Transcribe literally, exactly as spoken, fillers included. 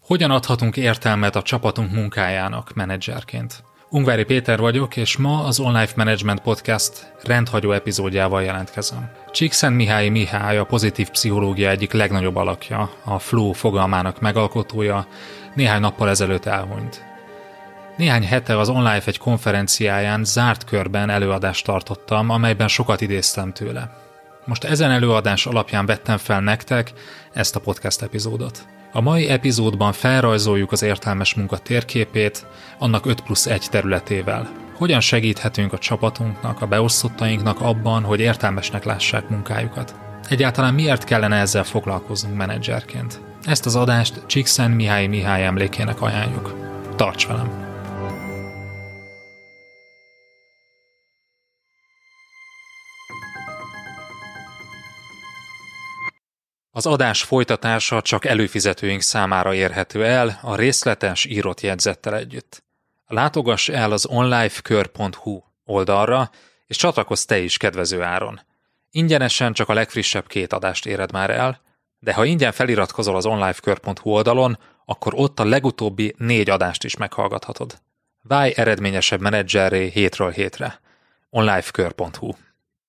Hogyan adhatunk értelmet a csapatunk munkájának menedzserként? Ungvári Péter vagyok, és ma az OnLife Management Podcast rendhagyó epizódjával jelentkezem. Csíkszentmihályi Mihály a pozitív pszichológia egyik legnagyobb alakja, a flow fogalmának megalkotója, néhány nappal ezelőtt elhunyt. Néhány hete az OnLife egy konferenciáján zárt körben előadást tartottam, amelyben sokat idéztem tőle. Most ezen előadás alapján vettem fel nektek ezt a podcast epizódot. A mai epizódban felrajzoljuk az értelmes munka térképét, annak öt plusz egy területével. Hogyan segíthetünk a csapatunknak, a beosztottainknak abban, hogy értelmesnek lássák munkájukat. Egyáltalán miért kellene ezzel foglalkoznunk menedzserként? Ezt az adást Csíkszentmihályi Mihály emlékének ajánljuk. Tarts velem! Az adás folytatása csak előfizetőink számára érhető el a részletes írott jegyzettel együtt. Látogass el az onlifekör pont hu oldalra, és csatlakozz te is kedvező áron. Ingyenesen csak a legfrissebb két adást éred már el, de ha ingyen feliratkozol az onlifekör pont hu oldalon, akkor ott a legutóbbi négy adást is meghallgathatod. Válj eredményesebb menedzserré hétről hétre. onlifekör pont hu